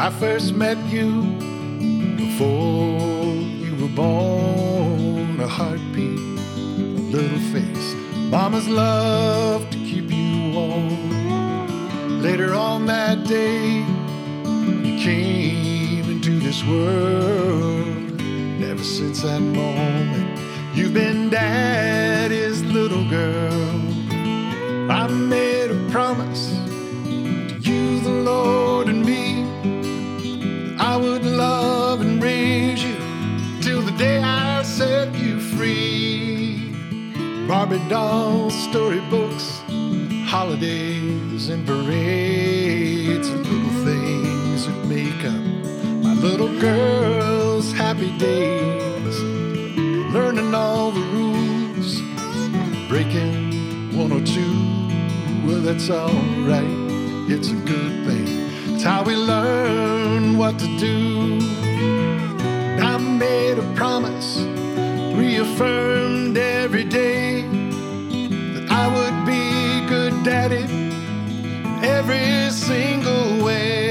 I first met you before you were born. A heartbeat, a little face, mama's love to keep you warm. Later on that day, you came into this world. Ever since that moment, you've been daddy's little girl. I made a promise to you, the Lord, and me, that I would love and raise you till the day I set you free. Barbie dolls, storybooks, holidays and parades, and little things that make up my little girl's happy days. Learning all the rules, breaking one or two, well, that's all right, it's a good thing. It's how we learn what to do. I made a promise, reaffirmed every day, that I would be a good daddy in every single way.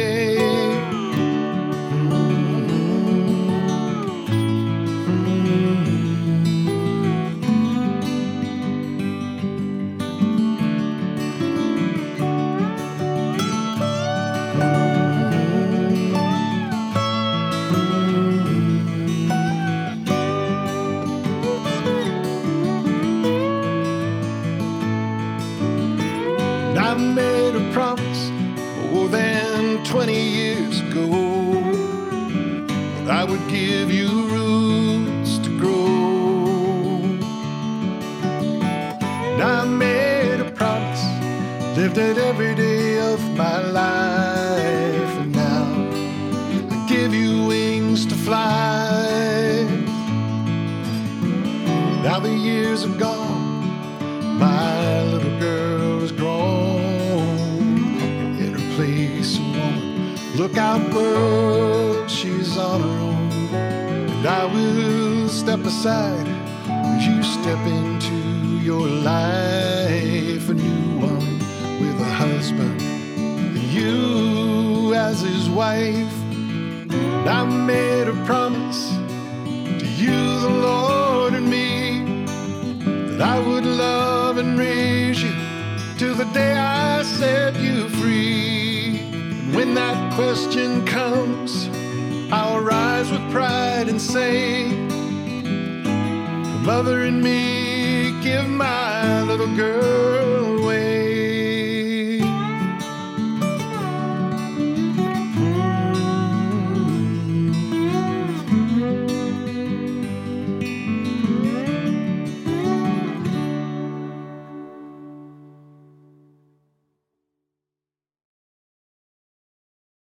I made a promise more than 20 years ago that I would give you roots to grow. And I made a promise, lived it every day of my life, and now I give you wings to fly. Now the years are gone, my little girl is grown. In her place, a woman, look out world, she's on her own. And I will step aside as you step into your life, a new one with a husband, and you as his wife. And I made a promise to you, the Lord, and me, that I would love and raise you till the day I set you free. And when that question comes, I'll rise with pride and say, the mother and me, give my little girl